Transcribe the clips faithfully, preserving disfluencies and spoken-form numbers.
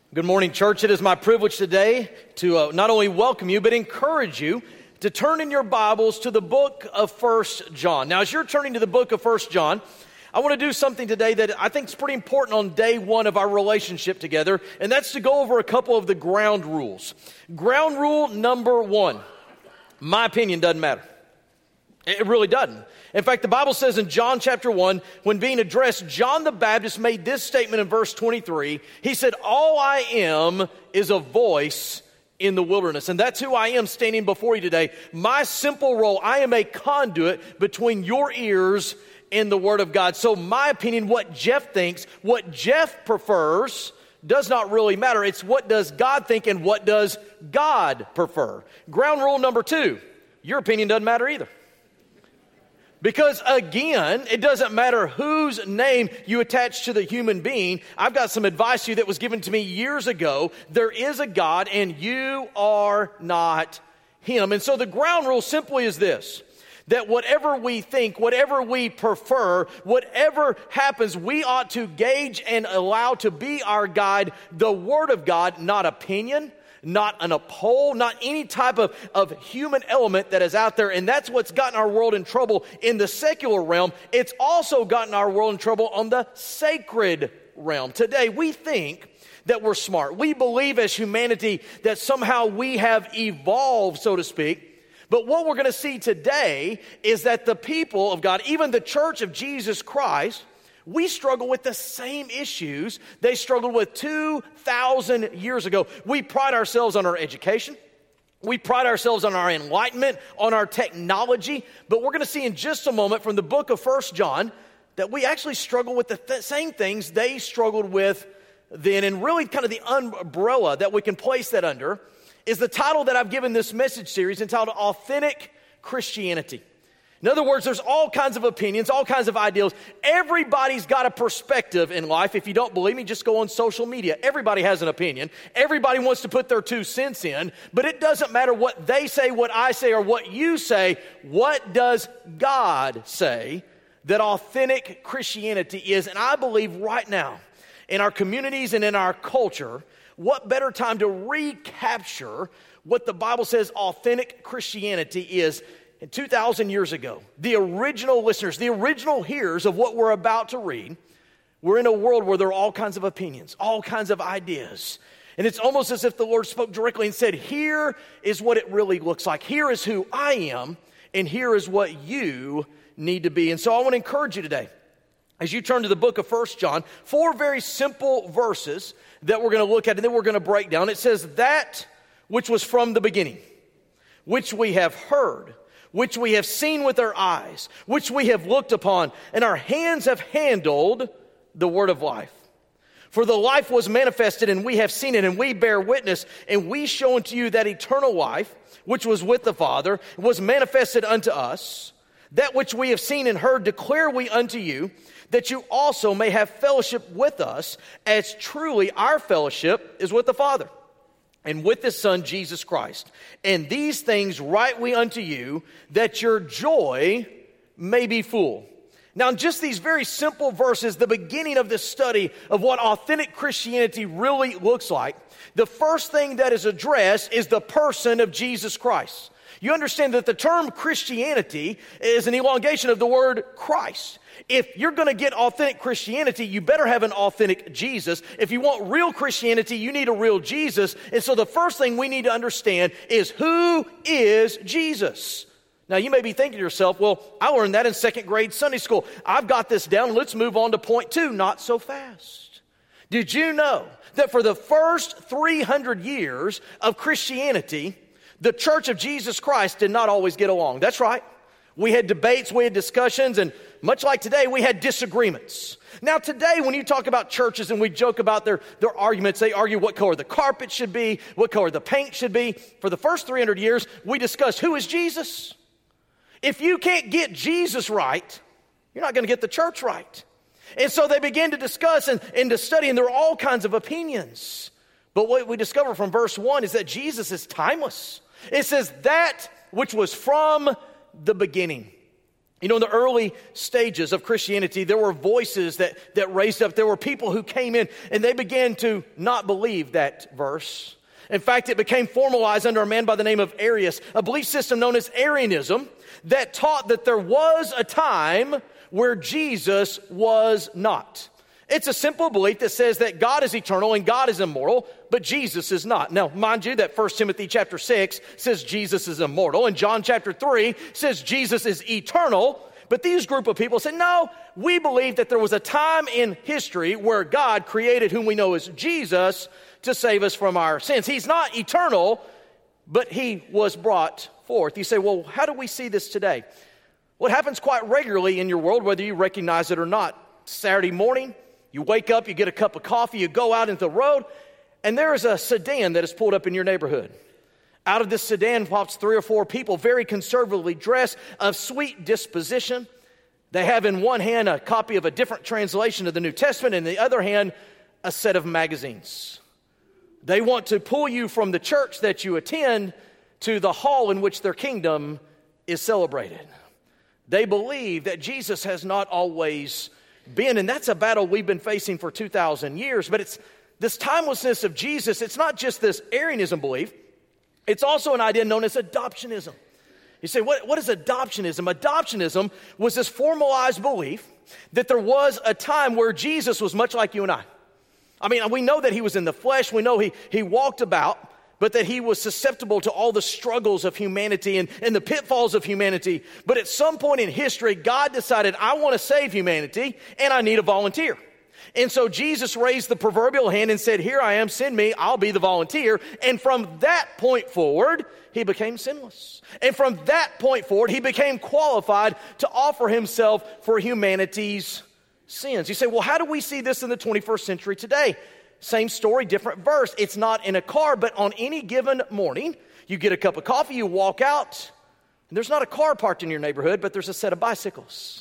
Good morning, church. It is my privilege today to uh, not only welcome you, but encourage you to turn in your Bibles to the book of First John. Now, as you're turning to the book of First John, I want to do something today that I think is pretty important on day one of our relationship together, and that's to go over a couple of the ground rules. Ground rule number one, my opinion doesn't matter. It really doesn't. In fact, the Bible says in John chapter one, when being addressed, John the Baptist made this statement in verse twenty-three. He said, "All I am is a voice in the wilderness." And that's who I am standing before you today. My simple role, I am a conduit between your ears and the Word of God. So my opinion, what Jeff thinks, what Jeff prefers, does not really matter. It's what does God think and what does God prefer. Ground rule number two, your opinion doesn't matter either. Because again, it doesn't matter whose name you attach to the human being. I've got some advice to you that was given to me years ago. There is a God and you are not Him. And so the ground rule simply is this, that whatever we think, whatever we prefer, whatever happens, we ought to gauge and allow to be our guide the Word of God, not opinion, not an a poll, not any type of, of human element that is out there. And that's what's gotten our world in trouble in the secular realm. It's also gotten our world in trouble on the sacred realm. Today, we think that we're smart. We believe as humanity that somehow we have evolved, so to speak. But what we're going to see today is that the people of God, even the church of Jesus Christ, we struggle with the same issues they struggled with two thousand years ago. We pride ourselves on our education. We pride ourselves on our enlightenment, on our technology. But we're going to see in just a moment from the book of First John that we actually struggle with the th- same things they struggled with then. And really kind of the umbrella that we can place that under is the title that I've given this message series entitled Authentic Christianity. In other words, there's all kinds of opinions, all kinds of ideals. Everybody's got a perspective in life. If you don't believe me, just go on social media. Everybody has an opinion. Everybody wants to put their two cents in. But it doesn't matter what they say, what I say, or what you say. What does God say that authentic Christianity is? And I believe right now, in our communities and in our culture, what better time to recapture what the Bible says authentic Christianity is? And two thousand years ago, the original listeners, the original hearers of what we're about to read, we're in a world where there are all kinds of opinions, all kinds of ideas. And it's almost as if the Lord spoke directly and said, here is what it really looks like. Here is who I am, and here is what you need to be. And so I want to encourage you today, as you turn to the book of First John, four very simple verses that we're going to look at, and then we're going to break down. It says, that which was from the beginning, which we have heard, which we have seen with our eyes, which we have looked upon, and our hands have handled the word of life. For the life was manifested, and we have seen it, and we bear witness, and we show unto you that eternal life, which was with the Father, was manifested unto us. That which we have seen and heard declare we unto you, that you also may have fellowship with us, as truly our fellowship is with the Father and with His Son, Jesus Christ. And these things write we unto you, that your joy may be full. Now, in just these very simple verses, the beginning of this study of what authentic Christianity really looks like, the first thing that is addressed is the person of Jesus Christ. You understand that the term Christianity is an elongation of the word Christ. If you're going to get authentic Christianity, you better have an authentic Jesus. If you want real Christianity, you need a real Jesus. And so the first thing we need to understand is, who is Jesus? Now, you may be thinking to yourself, well, I learned that in second grade Sunday school. I've got this down. Let's move on to point two. Not so fast. Did you know that for the first three hundred years of Christianity, the Church of Jesus Christ did not always get along? That's right. We had debates, we had discussions, and much like today, we had disagreements. Now today, when you talk about churches and we joke about their, their arguments, they argue what color the carpet should be, what color the paint should be. For the first three hundred years, we discussed, who is Jesus? If you can't get Jesus right, you're not going to get the church right. And so they began to discuss and, and to study, and there are all kinds of opinions. But what we discover from verse one is that Jesus is timeless. It says that which was from the beginning. You know, in the early stages of Christianity, there were voices that, that raised up. There were people who came in and they began to not believe that verse. In fact, it became formalized under a man by the name of Arius, a belief system known as Arianism that taught that there was a time where Jesus was not. It's a simple belief that says that God is eternal and God is immortal, but Jesus is not. Now, mind you that First Timothy chapter six says Jesus is immortal, and John chapter three says Jesus is eternal. But these group of people said, no, we believe that there was a time in history where God created whom we know as Jesus to save us from our sins. He's not eternal, but he was brought forth. You say, well, how do we see this today? Well, it happens quite regularly in your world, whether you recognize it or not. Saturday morning, you wake up, you get a cup of coffee, you go out into the road, and there is a sedan that is pulled up in your neighborhood. Out of this sedan pops three or four people, very conservatively dressed, of sweet disposition. They have in one hand a copy of a different translation of the New Testament, and in the other hand, a set of magazines. They want to pull you from the church that you attend to the hall in which their kingdom is celebrated. They believe that Jesus has not always been, and that's a battle we've been facing for two thousand years, but it's this timelessness of Jesus. It's not just this Arianism belief. It's also an idea known as adoptionism. You say, what, what is adoptionism? Adoptionism was this formalized belief that there was a time where Jesus was much like you and I. I mean, we know that he was in the flesh. We know he, he walked about, but that he was susceptible to all the struggles of humanity and, and the pitfalls of humanity. But at some point in history, God decided, I want to save humanity, and I need a volunteer. And so Jesus raised the proverbial hand and said, here I am, send me, I'll be the volunteer. And from that point forward, he became sinless. And from that point forward, he became qualified to offer himself for humanity's sins. You say, well, how do we see this in the twenty-first century today? Same story, different verse. It's not in a car, but on any given morning, you get a cup of coffee, you walk out, and there's not a car parked in your neighborhood, but there's a set of bicycles.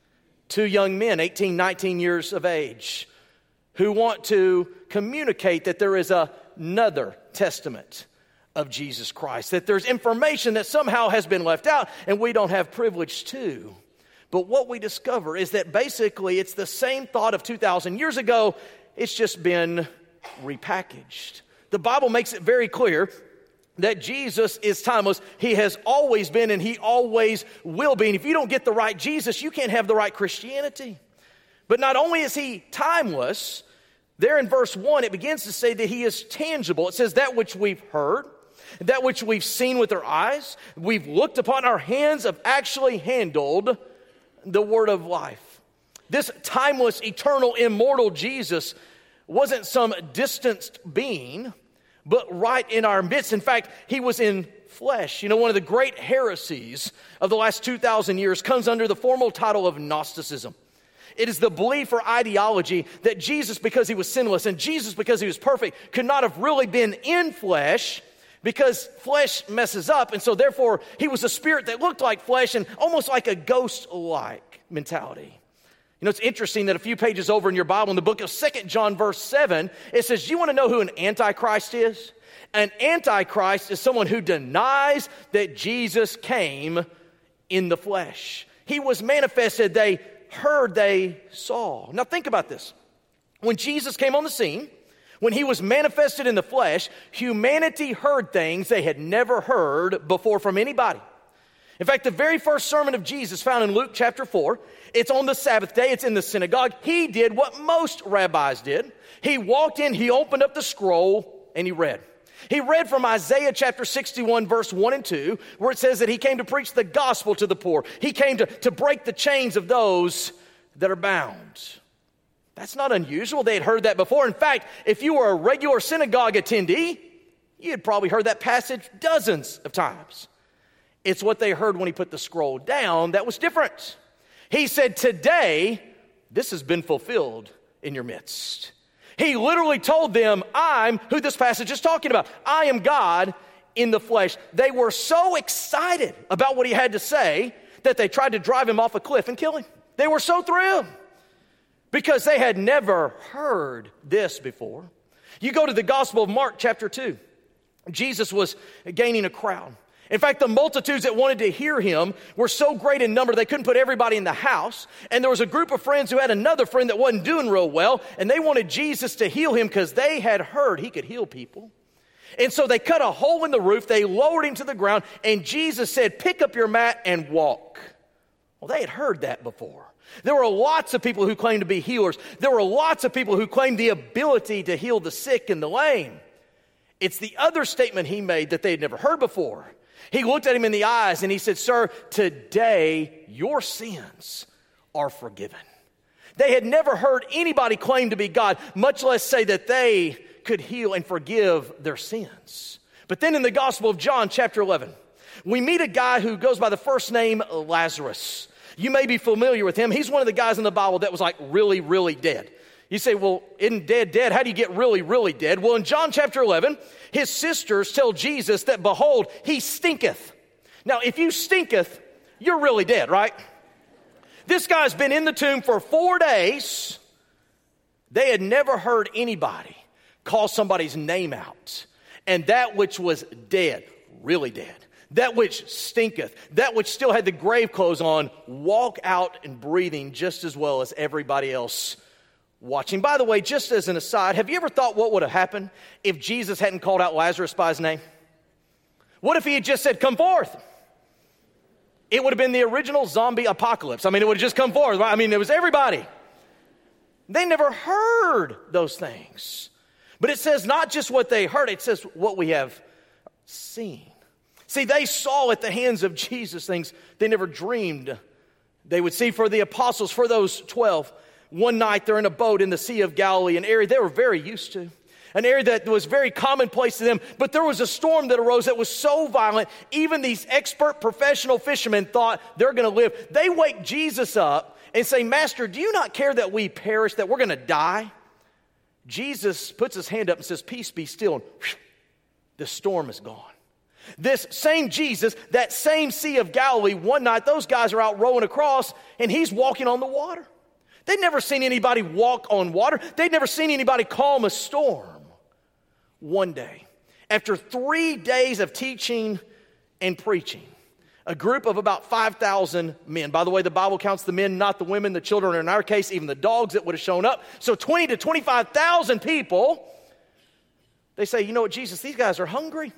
Two young men, eighteen, nineteen years of age, who want to communicate that there is another testament of Jesus Christ, that there's information that somehow has been left out and we don't have privilege to. But what we discover is that basically it's the same thought of two thousand years ago. It's just been repackaged. The Bible makes it very clear that Jesus is timeless. He has always been and he always will be. And if you don't get the right Jesus, you can't have the right Christianity. But not only is he timeless, there in verse one, it begins to say that he is tangible. It says that which we've heard, that which we've seen with our eyes, we've looked upon, our hands have actually handled the word of life. This timeless, eternal, immortal Jesus wasn't some distanced being, but right in our midst. In fact, he was in flesh. You know, one of the great heresies of the last two thousand years comes under the formal title of Gnosticism. It is the belief or ideology that Jesus, because he was sinless, and Jesus, because he was perfect, could not have really been in flesh, because flesh messes up. And so therefore, he was a spirit that looked like flesh and almost like a ghost-like mentality. You know, it's interesting that a few pages over in your Bible, in the book of Second John verse seven, it says, you want to know who an antichrist is? An antichrist is someone who denies that Jesus came in the flesh. He was manifested, they heard, they saw. Now think about this. When Jesus came on the scene, when he was manifested in the flesh, humanity heard things they had never heard before from anybody. In fact, the very first sermon of Jesus found in Luke chapter four, it's on the Sabbath day, it's in the synagogue. He did what most rabbis did. He walked in, he opened up the scroll, and he read. He read from Isaiah chapter sixty-one, verse one and two, where it says that he came to preach the gospel to the poor. He came to, to break the chains of those that are bound. That's not unusual. They had heard that before. In fact, if you were a regular synagogue attendee, you had probably heard that passage dozens of times. It's what they heard when he put the scroll down that was different. He said, today, this has been fulfilled in your midst. He literally told them, I'm who this passage is talking about. I am God in the flesh. They were so excited about what he had to say that they tried to drive him off a cliff and kill him. They were so thrilled because they had never heard this before. You go to the Gospel of Mark chapter two. Jesus was gaining a crowd. In fact, the multitudes that wanted to hear him were so great in number they couldn't put everybody in the house. And there was a group of friends who had another friend that wasn't doing real well, and they wanted Jesus to heal him because they had heard he could heal people. And so they cut a hole in the roof, they lowered him to the ground, and Jesus said, "Pick up your mat and walk." Well, they had heard that before. There were lots of people who claimed to be healers. There were lots of people who claimed the ability to heal the sick and the lame. It's the other statement he made that they had never heard before. He looked at him in the eyes and he said, "Sir, today your sins are forgiven." They had never heard anybody claim to be God, much less say that they could heal and forgive their sins. But then in the Gospel of John, chapter eleven, we meet a guy who goes by the first name Lazarus. You may be familiar with him. He's one of the guys in the Bible that was like really, really dead. You say, well, isn't dead dead? How do you get really, really dead? Well, in John chapter eleven, his sisters tell Jesus that, behold, he stinketh. Now, if you stinketh, you're really dead, right? This guy's been in the tomb for four days. They had never heard anybody call somebody's name out. And that which was dead, really dead, that which stinketh, that which still had the grave clothes on, walk out and breathing just as well as everybody else watching. By the way, just as an aside, have you ever thought what would have happened if Jesus hadn't called out Lazarus by his name? What if he had just said, "Come forth"? It would have been the original zombie apocalypse. I mean, it would have just come forth. I mean, it was everybody. They never heard those things. But it says not just what they heard, it says what we have seen. See, they saw at the hands of Jesus things they never dreamed they would see. For the apostles, for those twelve, one night they're in a boat in the Sea of Galilee, an area they were very used to, an area that was very commonplace to them. But there was a storm that arose that was so violent, even these expert professional fishermen thought they're going to live. They wake Jesus up and say, "Master, do you not care that we perish, that we're going to die?" Jesus puts his hand up and says, "Peace, be still." And whew, the storm is gone. This same Jesus, that same Sea of Galilee, one night those guys are out rowing across and he's walking on the water. They'd never seen anybody walk on water. They'd never seen anybody calm a storm. One day, after three days of teaching and preaching, a group of about five thousand men. By the way, the Bible counts the men, not the women, the children, or in our case, even the dogs that would have shown up. So twenty to twenty-five thousand people. They say, "You know what, Jesus, these guys are hungry.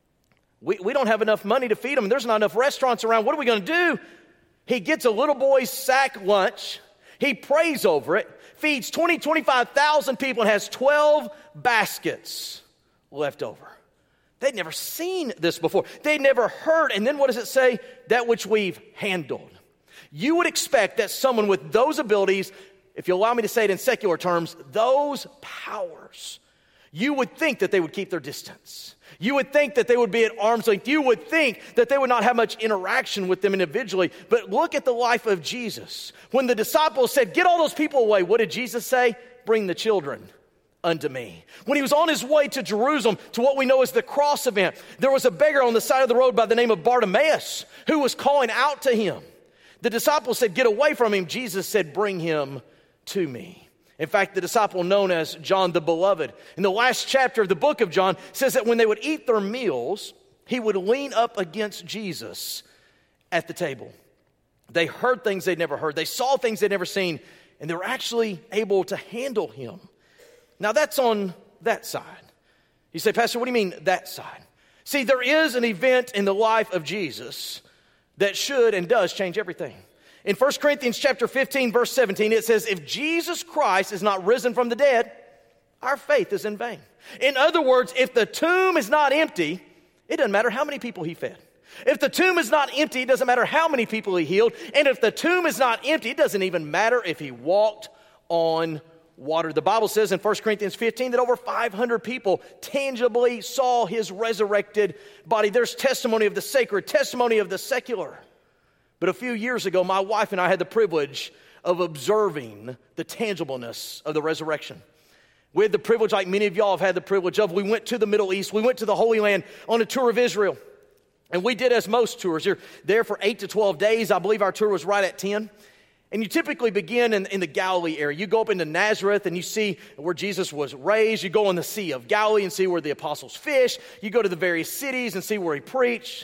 We, we don't have enough money to feed them. There's not enough restaurants around. What are we going to do?" He gets a little boy's sack lunch. He prays over it, feeds twenty, twenty-five thousand people, and has twelve baskets left over. They'd never seen this before. They'd never heard. And then what does it say? That which we've handled. You would expect that someone with those abilities, if you allow me to say it in secular terms, those powers, you would think that they would keep their distance. You would think that they would be at arm's length. You would think that they would not have much interaction with them individually. But look at the life of Jesus. When the disciples said, "Get all those people away," what did Jesus say? "Bring the children unto me." When he was on his way to Jerusalem, to what we know as the cross event, there was a beggar on the side of the road by the name of Bartimaeus who was calling out to him. The disciples said, "Get away from him." Jesus said, "Bring him to me." In fact, the disciple known as John the Beloved, in the last chapter of the book of John, says that when they would eat their meals, he would lean up against Jesus at the table. They heard things they'd never heard. They saw things they'd never seen, and they were actually able to handle him. Now, that's on that side. You say, "Pastor, what do you mean that side?" See, there is an event in the life of Jesus that should and does change everything. In First Corinthians chapter fifteen, verse seventeen, it says, "If Jesus Christ is not risen from the dead, our faith is in vain." In other words, if the tomb is not empty, it doesn't matter how many people he fed. If the tomb is not empty, it doesn't matter how many people he healed. And if the tomb is not empty, it doesn't even matter if he walked on water. The Bible says in First Corinthians fifteen that over five hundred people tangibly saw his resurrected body. There's testimony of the sacred, testimony of the secular. But a few years ago, my wife and I had the privilege of observing the tangibleness of the resurrection. We had the privilege, like many of y'all have had the privilege of, we went to the Middle East, we went to the Holy Land on a tour of Israel. And we did as most tours. You're there for eight to twelve days. I believe our tour was right at ten. And you typically begin in, in the Galilee area. You go up into Nazareth and you see where Jesus was raised. You go in the Sea of Galilee and see where the apostles fished. You go to the various cities and see where he preached.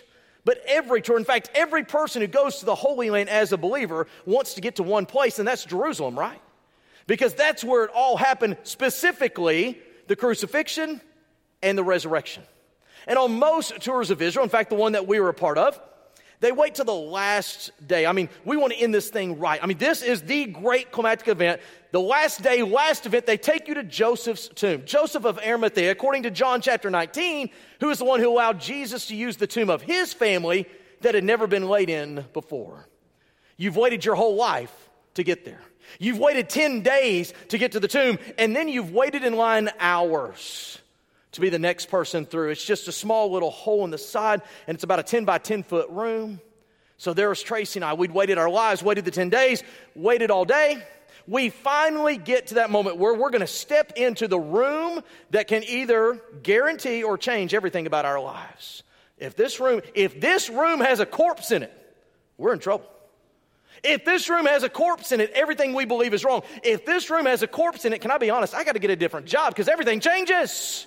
But every tour, in fact, every person who goes to the Holy Land as a believer wants to get to one place, and that's Jerusalem, right? Because that's where it all happened, specifically the crucifixion and the resurrection. And on most tours of Israel, in fact, the one that we were a part of, they wait till the last day. I mean, we want to end this thing right. I mean, this is the great climactic event. The last day, last event, they take you to Joseph's tomb. Joseph of Arimathea, according to John chapter nineteen, who is the one who allowed Jesus to use the tomb of his family that had never been laid in before. You've waited your whole life to get there. You've waited ten days to get to the tomb, and then you've waited in line hours to be the next person through. It's just a small little hole in the side, and it's about a ten by ten foot room. So there was Tracy and I. We'd waited our lives, waited the ten days, waited all day. We finally get to that moment where we're going to step into the room that can either guarantee or change everything about our lives. If this room, if this room has a corpse in it, we're in trouble. If this room has a corpse in it, everything we believe is wrong. If this room has a corpse in it, can I be honest? I got to get a different job because everything changes.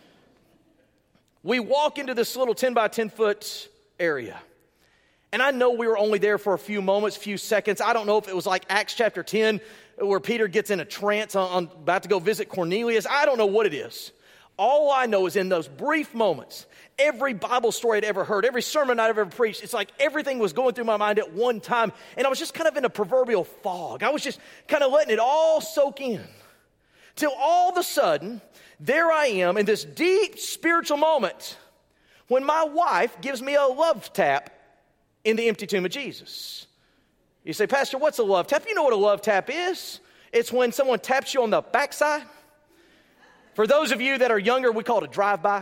We walk into this little ten by ten foot area. And I know we were only there for a few moments, few seconds. I don't know if it was like Acts chapter ten where Peter gets in a trance on, on about to go visit Cornelius. I don't know what it is. All I know is in those brief moments, every Bible story I'd ever heard, every sermon I'd ever preached, it's like everything was going through my mind at one time. And I was just kind of in a proverbial fog. I was just kind of letting it all soak in. Till all of a sudden, there I am in this deep spiritual moment when my wife gives me a love tap in the empty tomb of Jesus. You say, Pastor, what's a love tap? You know what a love tap is? It's when someone taps you on the backside. For those of you that are younger, we call it a drive-by.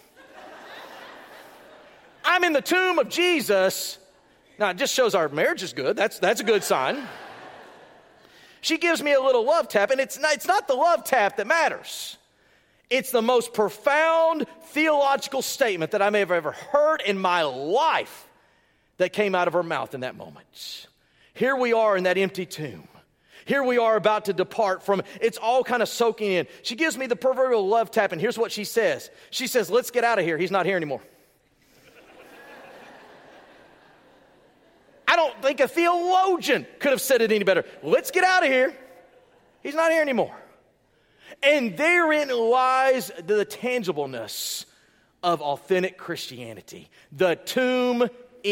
I'm in the tomb of Jesus. Now, it just shows our marriage is good. That's, that's a good sign. She gives me a little love tap, and it's not, it's not the love tap that matters. It's the most profound theological statement that I may have ever heard in my life that came out of her mouth in that moment. Here we are in that empty tomb. Here we are about to depart from it. It's all kind of soaking in. She gives me the proverbial love tap, and here's what she says. She says, let's get out of here. He's not here anymore. I don't think a theologian could have said it any better. Let's get out of here. He's not here anymore. And therein lies the tangibleness of authentic Christianity. The tomb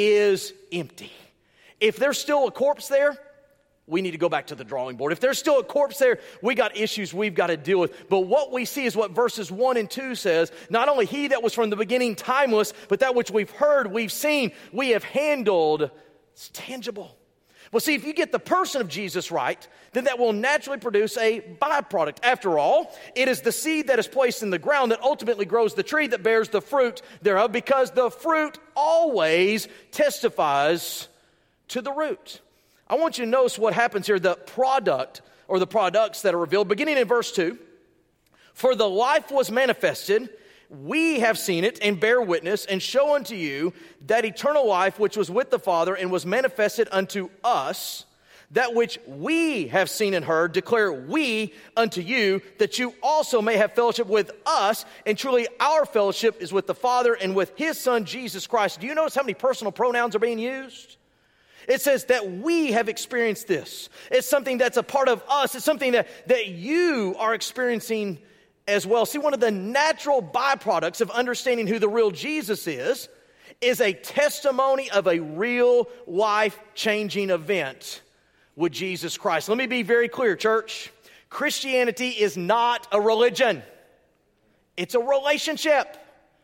is empty. If there's still a corpse there, we need to go back to the drawing board. If there's still a corpse there, we got issues we've got to deal with. But what we see is what verses one and two says. Not only he that was from the beginning timeless, but that which we've heard, we've seen, we have handled. It's tangible. Well, see, if you get the person of Jesus right, then that will naturally produce a byproduct. After all, it is the seed that is placed in the ground that ultimately grows the tree that bears the fruit thereof, because the fruit always testifies to the root. I want you to notice what happens here, the product or the products that are revealed, beginning in verse two. For the life was manifested, we have seen it and bear witness and show unto you that eternal life which was with the Father and was manifested unto us. That which we have seen and heard declare we unto you, that you also may have fellowship with us. And truly our fellowship is with the Father and with his Son Jesus Christ. Do you notice how many personal pronouns are being used? It says that we have experienced this. It's something that's a part of us. It's something that, that you are experiencing as well. See, one of the natural byproducts of understanding who the real Jesus is, is a testimony of a real life-changing event with Jesus Christ. Let me be very clear, church. Christianity is not a religion. It's a relationship.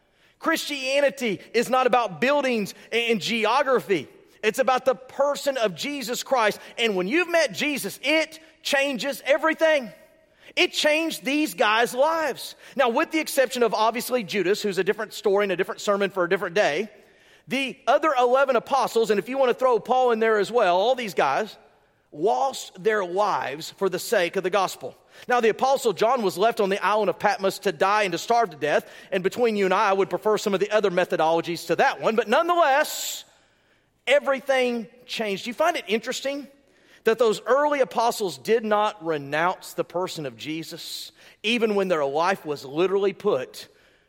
Christianity is not about buildings and geography. It's about the person of Jesus Christ. And when you've met Jesus, it changes everything. It changed these guys' lives. Now, with the exception of obviously Judas, who's a different story and a different sermon for a different day, the other eleven apostles, and if you want to throw Paul in there as well, all these guys lost their lives for the sake of the gospel. Now, the apostle John was left on the island of Patmos to die and to starve to death. And between you and I, I would prefer some of the other methodologies to that one. But nonetheless, everything changed. Do you find it interesting that those early apostles did not renounce the person of Jesus, even when their life was literally put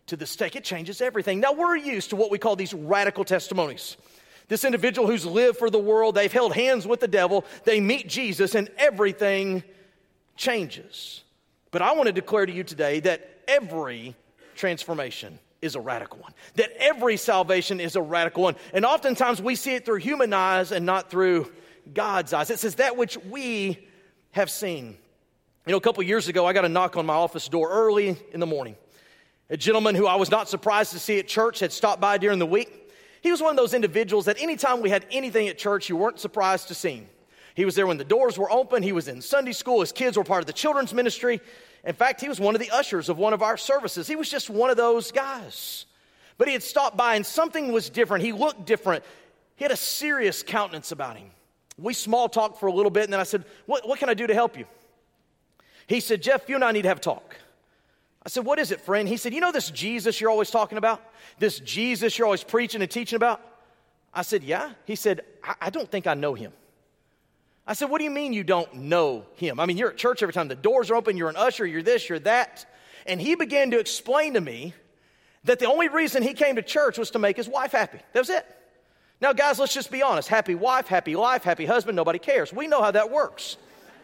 to the stake. It changes everything. Now, we're used to what we call these radical testimonies. This individual who's lived for the world, they've held hands with the devil, they meet Jesus, and everything changes. But I want to declare to you today that every transformation is a radical one. That every salvation is a radical one. And oftentimes we see it through human eyes and not through God's eyes. It says that which we have seen. You know, a couple years ago, I got a knock on my office door early in the morning. A gentleman who I was not surprised to see at church had stopped by during the week. He was one of those individuals that anytime we had anything at church, you weren't surprised to see him. He was there when the doors were open. He was in Sunday school. His kids were part of the children's ministry. In fact, he was one of the ushers of one of our services. He was just one of those guys. But he had stopped by and something was different. He looked different. He had a serious countenance about him. We small talked for a little bit, and then I said, what, what can I do to help you? He said, Jeff, you and I need to have a talk. I said, what is it, friend? He said, you know this Jesus you're always talking about? This Jesus you're always preaching and teaching about? I said, yeah. He said, I, I don't think I know him. I said, what do you mean you don't know him? I mean, you're at church every time the doors are open, you're an usher, you're this, you're that. And he began to explain to me that the only reason he came to church was to make his wife happy. That was it. Now, guys, let's just be honest. Happy wife, happy life, happy husband, nobody cares. We know how that works.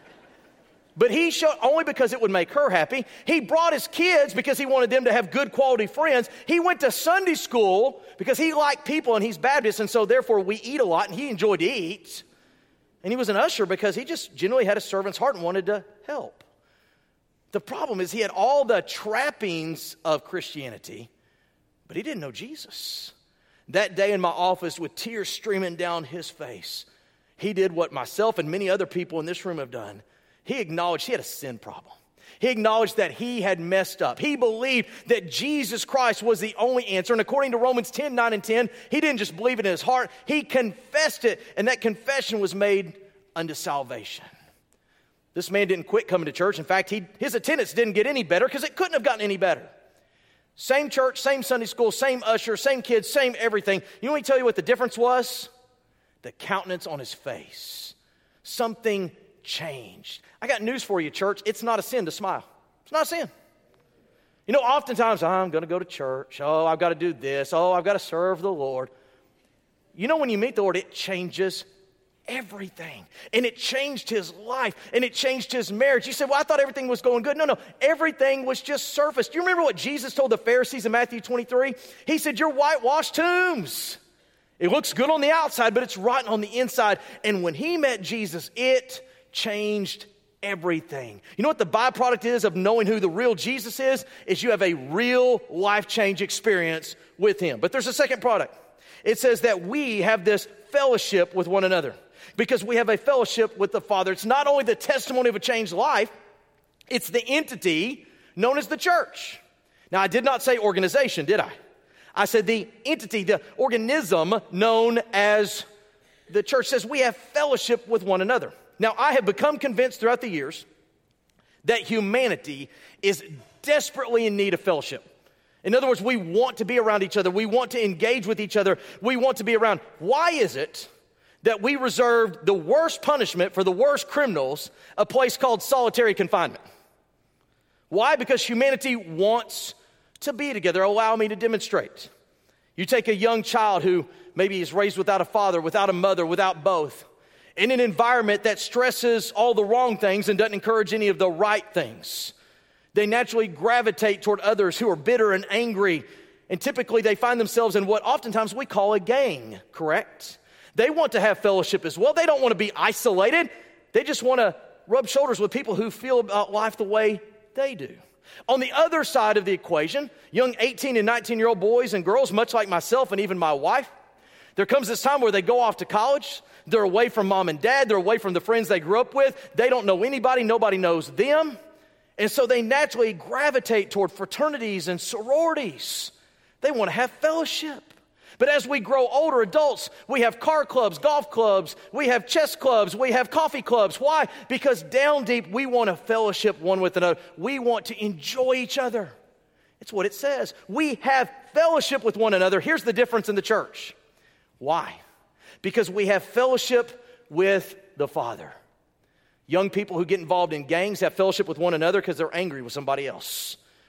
But he showed only because it would make her happy. He brought his kids because he wanted them to have good quality friends. He went to Sunday school because he liked people and he's Baptist, and so therefore we eat a lot and he enjoyed to eat. And he was an usher because he just genuinely had a servant's heart and wanted to help. The problem is he had all the trappings of Christianity, but he didn't know Jesus. That day in my office with tears streaming down his face, he did what myself and many other people in this room have done. He acknowledged he had a sin problem. He acknowledged that he had messed up. He believed that Jesus Christ was the only answer. And according to Romans ten, nine, and ten, he didn't just believe it in his heart. He confessed it, and that confession was made unto salvation. This man didn't quit coming to church. In fact, he, his attendance didn't get any better because it couldn't have gotten any better. Same church, same Sunday school, same usher, same kids, same everything. You know, let me tell you what the difference was? The countenance on his face. Something changed. I got news for you, church. It's not a sin to smile. It's not a sin. You know, oftentimes, I'm going to go to church. Oh, I've got to do this. Oh, I've got to serve the Lord. You know, when you meet the Lord, it changes everything. And it changed his life. And it changed his marriage. You said, well, I thought everything was going good. No, no. Everything was just surface. Do you remember what Jesus told the Pharisees in Matthew twenty-three? He said, you're whitewashed tombs. It looks good on the outside, but it's rotten on the inside. And when he met Jesus, it changed everything. You know what the byproduct is of knowing who the real Jesus is? Is you have a real life change experience with him. But there's a second product. It says that we have this fellowship with one another because we have a fellowship with the Father. It's not only the testimony of a changed life, it's the entity known as the church. Now, I did not say organization, did I? I said the entity, the organism known as the church. Says we have fellowship with one another. Now, I have become convinced throughout the years that humanity is desperately in need of fellowship. In other words, we want to be around each other. We want to engage with each other. We want to be around. Why is it that we reserved the worst punishment for the worst criminals, a place called solitary confinement? Why? Because humanity wants to be together. Allow me to demonstrate. You take a young child who maybe is raised without a father, without a mother, without both, in an environment that stresses all the wrong things and doesn't encourage any of the right things. They naturally gravitate toward others who are bitter and angry, and typically they find themselves in what oftentimes we call a gang, correct? They want to have fellowship as well. They don't want to be isolated. They just want to rub shoulders with people who feel about life the way they do. On the other side of the equation, young eighteen and nineteen-year-old boys and girls, much like myself and even my wife, there comes this time where they go off to college. They're away from mom and dad. They're away from the friends they grew up with. They don't know anybody. Nobody knows them. And so they naturally gravitate toward fraternities and sororities. They want to have fellowship. But as we grow older adults, we have car clubs, golf clubs, we have chess clubs, we have coffee clubs. Why? Because down deep, we want to fellowship one with another. We want to enjoy each other. It's what it says. We have fellowship with one another. Here's the difference in the church. Why? Because we have fellowship with the Father. Young people who get involved in gangs have fellowship with one another because they're angry with somebody else.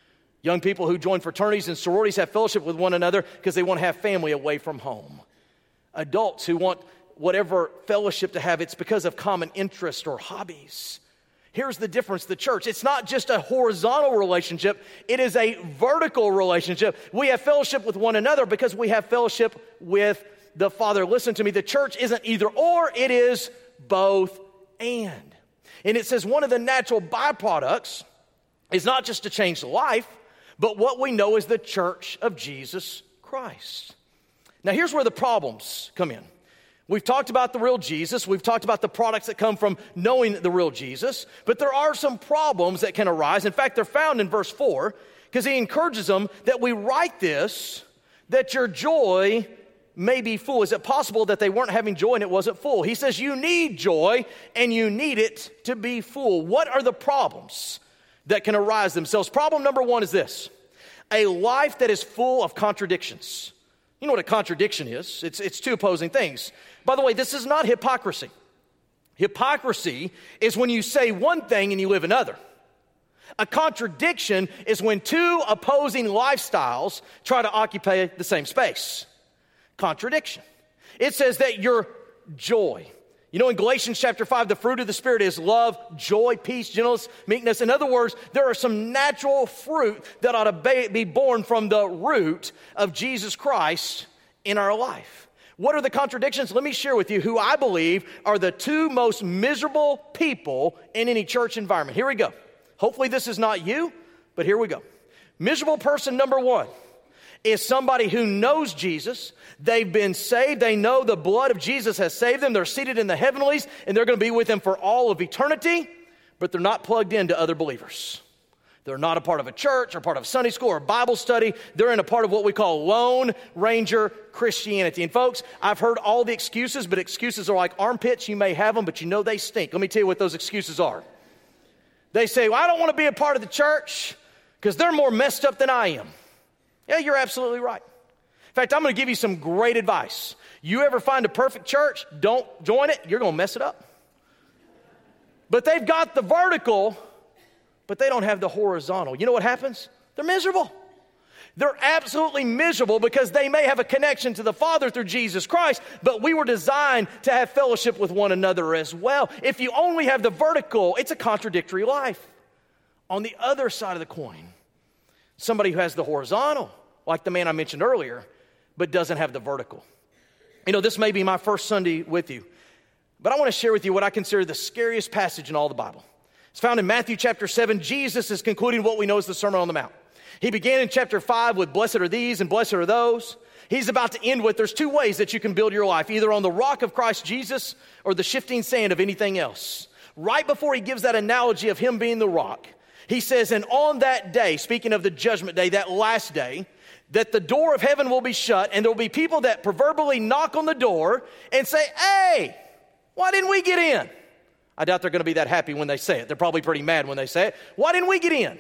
Young people who join fraternities and sororities have fellowship with one another because they want to have family away from home. Adults who want whatever fellowship to have, it's because of common interest or hobbies. Here's the difference, the church. It's not just a horizontal relationship, it is a vertical relationship. We have fellowship with one another because we have fellowship with the Father. Listen to me, the church isn't either or, it is both and. And it says one of the natural byproducts is not just to change life, but what we know is the church of Jesus Christ. Now here's where the problems come in. We've talked about the real Jesus. We've talked about the products that come from knowing the real Jesus. But there are some problems that can arise. In fact, they're found in verse four, because he encourages them that we write this, that your joy may be full. Is it possible that they weren't having joy and it wasn't full? He says you need joy and you need it to be full. What are the problems that can arise themselves? Problem number one is this: a life that is full of contradictions. You know what a contradiction is? It's, it's two opposing things. By the way, this is not hypocrisy. Hypocrisy is when you say one thing and you live another. A contradiction is when two opposing lifestyles try to occupy the same space. Contradiction. It says that your joy. You know, in Galatians chapter five, the fruit of the Spirit is love, joy, peace, gentleness, meekness. In other words, there are some natural fruit that ought to be born from the root of Jesus Christ in our life. What are the contradictions? Let me share with you who I believe are the two most miserable people in any church environment. Here we go. Hopefully this is not you, but here we go. Miserable person number one is somebody who knows Jesus. They've been saved. They know the blood of Jesus has saved them. They're seated in the heavenlies, and they're going to be with him for all of eternity, but they're not plugged into other believers. They're not a part of a church or part of Sunday school or Bible study. They're in a part of what we call Lone Ranger Christianity. And folks, I've heard all the excuses, but excuses are like armpits. You may have them, but you know they stink. Let me tell you what those excuses are. They say, well, I don't want to be a part of the church because they're more messed up than I am. Yeah, you're absolutely right. In fact, I'm going to give you some great advice. You ever find a perfect church, don't join it. You're going to mess it up. But they've got the vertical, but they don't have the horizontal. You know what happens? They're miserable. They're absolutely miserable because they may have a connection to the Father through Jesus Christ, but we were designed to have fellowship with one another as well. If you only have the vertical, it's a contradictory life. On the other side of the coin, somebody who has the horizontal, like the man I mentioned earlier, but doesn't have the vertical. You know, this may be my first Sunday with you, but I want to share with you what I consider the scariest passage in all the Bible. It's found in Matthew chapter seven. Jesus is concluding what we know as the Sermon on the Mount. He began in chapter five with blessed are these and blessed are those. He's about to end with there's two ways that you can build your life, either on the rock of Christ Jesus or the shifting sand of anything else. Right before he gives that analogy of him being the rock, he says, and on that day, speaking of the judgment day, that last day, that the door of heaven will be shut, and there will be people that proverbially knock on the door and say, hey, why didn't we get in? I doubt they're going to be that happy when they say it. They're probably pretty mad when they say it. Why didn't we get in?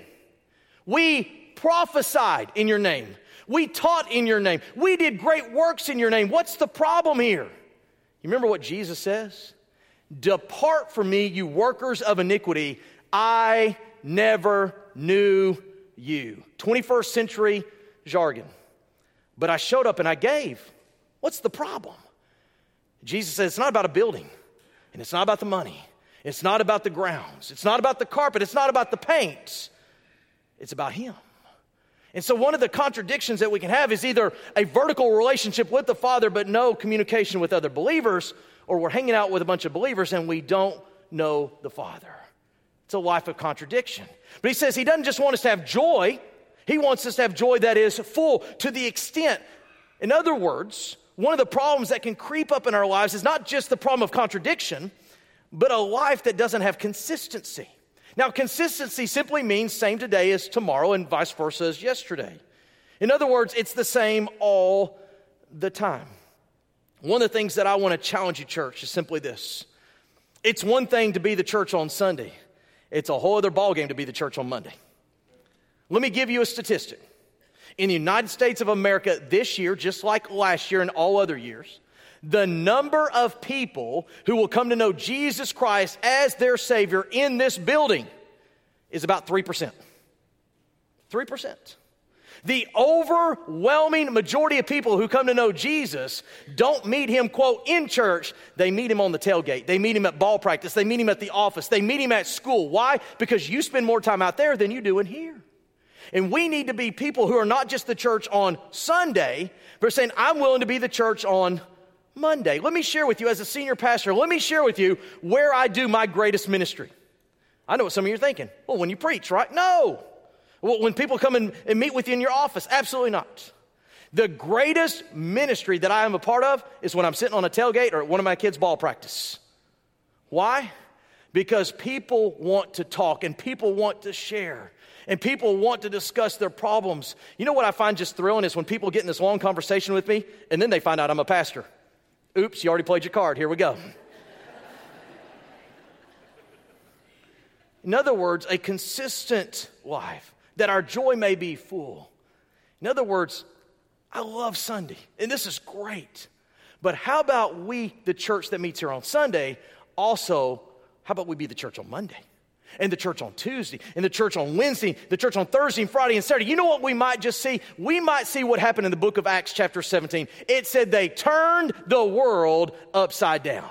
We prophesied in your name. We taught in your name. We did great works in your name. What's the problem here? You remember what Jesus says? Depart from me, you workers of iniquity. I never knew you. twenty-first century jargon. But I showed up and I gave. What's the problem? Jesus says it's not about a building, and it's not about the money. It's not about the grounds. It's not about the carpet. It's not about the paint. It's about him. And so one of the contradictions that we can have is either a vertical relationship with the Father but no communication with other believers, or we're hanging out with a bunch of believers and we don't know the Father. It's a life of contradiction. But he says he doesn't just want us to have joy. He wants us to have joy that is full to the extent. In other words, one of the problems that can creep up in our lives is not just the problem of contradiction, but a life that doesn't have consistency. Now, consistency simply means same today as tomorrow and vice versa as yesterday. In other words, it's the same all the time. One of the things that I want to challenge you, church, is simply this. It's one thing to be the church on Sunday. It's a whole other ballgame to be the church on Monday. Let me give you a statistic. In the United States of America this year, just like last year and all other years, the number of people who will come to know Jesus Christ as their Savior in this building is about three percent. three percent. The overwhelming majority of people who come to know Jesus don't meet him, quote, in church. They meet him on the tailgate. They meet him at ball practice. They meet him at the office. They meet him at school. Why? Because you spend more time out there than you do in here. And we need to be people who are not just the church on Sunday, but saying, I'm willing to be the church on Monday. Let me share with you as a senior pastor, let me share with you where I do my greatest ministry. I know what some of you are thinking. Well, when you preach, right? No. Well, when people come and, and meet with you in your office, absolutely not. The greatest ministry that I am a part of is when I'm sitting on a tailgate or at one of my kids' ball practice. Why? Because people want to talk and people want to share and people want to discuss their problems. You know what I find just thrilling is when people get in this long conversation with me and then they find out I'm a pastor. Oops, you already played your card. Here we go. In other words, a consistent life, that our joy may be full. In other words, I love Sunday, and this is great. But how about we, the church that meets here on Sunday, also, how about we be the church on Monday, and the church on Tuesday, and the church on Wednesday, the church on Thursday and Friday and Saturday? You know what we might just see? We might see what happened in the book of Acts chapter seventeen. It said they turned the world upside down.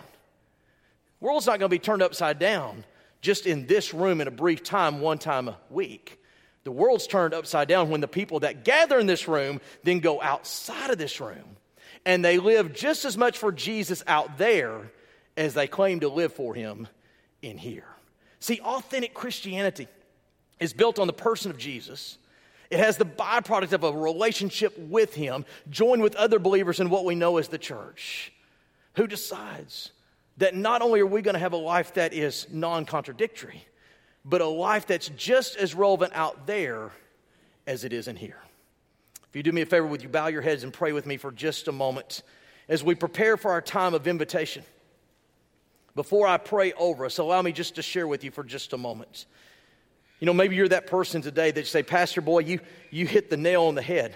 The world's not going to be turned upside down just in this room in a brief time, one time a week. The world's turned upside down when the people that gather in this room then go outside of this room. And they live just as much for Jesus out there as they claim to live for him in here. See, authentic Christianity is built on the person of Jesus. It has the byproduct of a relationship with him, joined with other believers in what we know as the church, who decides that not only are we going to have a life that is non-contradictory, but a life that's just as relevant out there as it is in here. If you do me a favor, would you bow your heads and pray with me for just a moment as we prepare for our time of invitation? Before I pray over us, allow me just to share with you for just a moment. You know, maybe you're that person today that you say, Pastor Boy, you, you hit the nail on the head.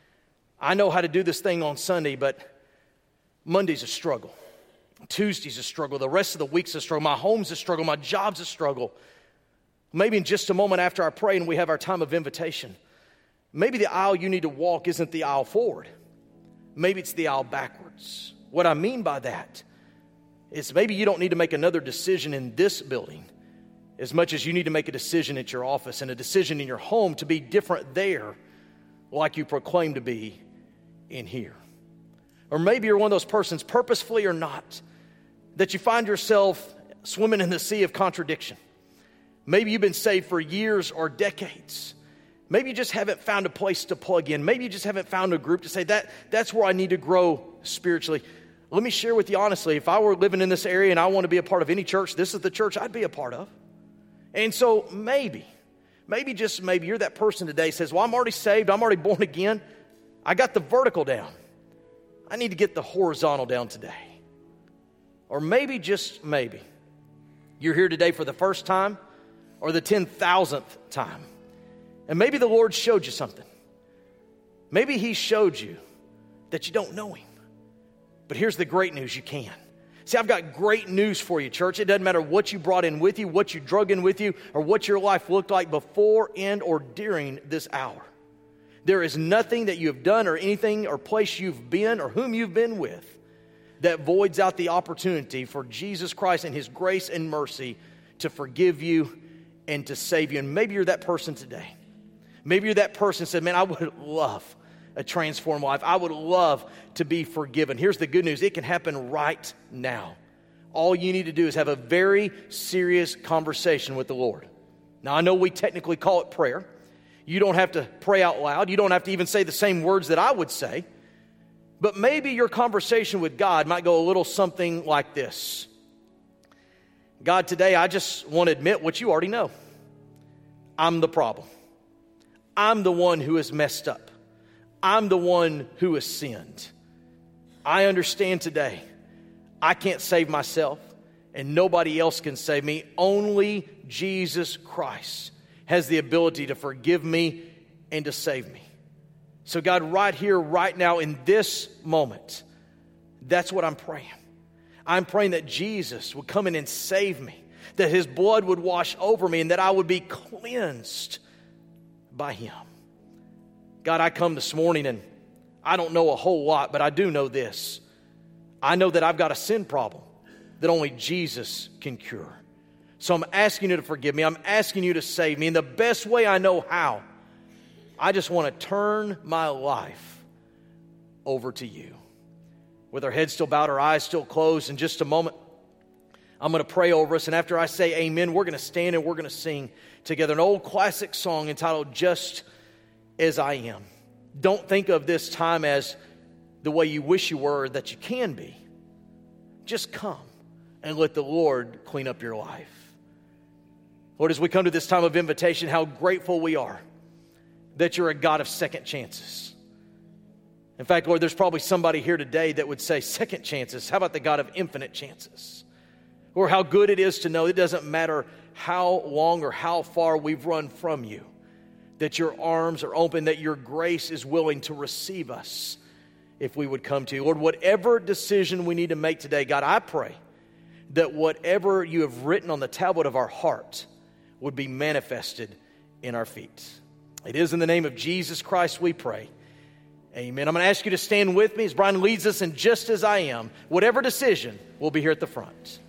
I know how to do this thing on Sunday, but Monday's a struggle. Tuesday's a struggle. The rest of the week's a struggle. My home's a struggle. My job's a struggle. Maybe in just a moment after I pray and we have our time of invitation, maybe the aisle you need to walk isn't the aisle forward. Maybe it's the aisle backwards. What I mean by that is maybe you don't need to make another decision in this building as much as you need to make a decision at your office and a decision in your home to be different there like you proclaim to be in here. Or maybe you're one of those persons, purposefully or not, that you find yourself swimming in the sea of contradiction. Maybe you've been saved for years or decades. Maybe you just haven't found a place to plug in. Maybe you just haven't found a group to say, that that's where I need to grow spiritually. Let me share with you honestly, if I were living in this area and I want to be a part of any church, this is the church I'd be a part of. And so maybe, maybe just maybe you're that person today who says, well, I'm already saved. I'm already born again. I got the vertical down. I need to get the horizontal down today. Or maybe, just maybe, you're here today for the first time or the ten thousandth time. And maybe the Lord showed you something. Maybe he showed you that you don't know him. But here's the great news, you can. See, I've got great news for you, church. It doesn't matter what you brought in with you, what you drug in with you, or what your life looked like before and or during this hour. There is nothing that you have done or anything or place you've been or whom you've been with that voids out the opportunity for Jesus Christ and his grace and mercy to forgive you and to save you. And maybe you're that person today. Maybe you're that person who said, man, I would love a transformed life. I would love to be forgiven. Here's the good news. It can happen right now. All you need to do is have a very serious conversation with the Lord. Now, I know we technically call it prayer. You don't have to pray out loud. You don't have to even say the same words that I would say. But maybe your conversation with God might go a little something like this. God, today I just want to admit what you already know. I'm the problem. I'm the one who has messed up. I'm the one who has sinned. I understand today I can't save myself and nobody else can save me. Only Jesus Christ has the ability to forgive me and to save me. So God, right here, right now, in this moment, that's what I'm praying. I'm praying that Jesus would come in and save me, that his blood would wash over me, and that I would be cleansed by him. God, I come this morning and I don't know a whole lot, but I do know this. I know that I've got a sin problem that only Jesus can cure. So I'm asking you to forgive me. I'm asking you to save me in the best way I know how. I just want to turn my life over to you. With our heads still bowed, our eyes still closed, in just a moment, I'm going to pray over us. And after I say amen, we're going to stand and we're going to sing together an old classic song entitled Just As I Am. Don't think of this time as the way you wish you were, that you can be. Just come and let the Lord clean up your life. Lord, as we come to this time of invitation, how grateful we are that you're a God of second chances. In fact, Lord, there's probably somebody here today that would say, second chances. How about the God of infinite chances? Or how good it is to know it doesn't matter how long or how far we've run from you, that your arms are open, that your grace is willing to receive us if we would come to you. Lord, whatever decision we need to make today, God, I pray that whatever you have written on the tablet of our heart would be manifested in our feet. It is in the name of Jesus Christ we pray. Amen. I'm going to ask you to stand with me as Brian leads us in Just As I Am. Whatever decision, we'll be here at the front.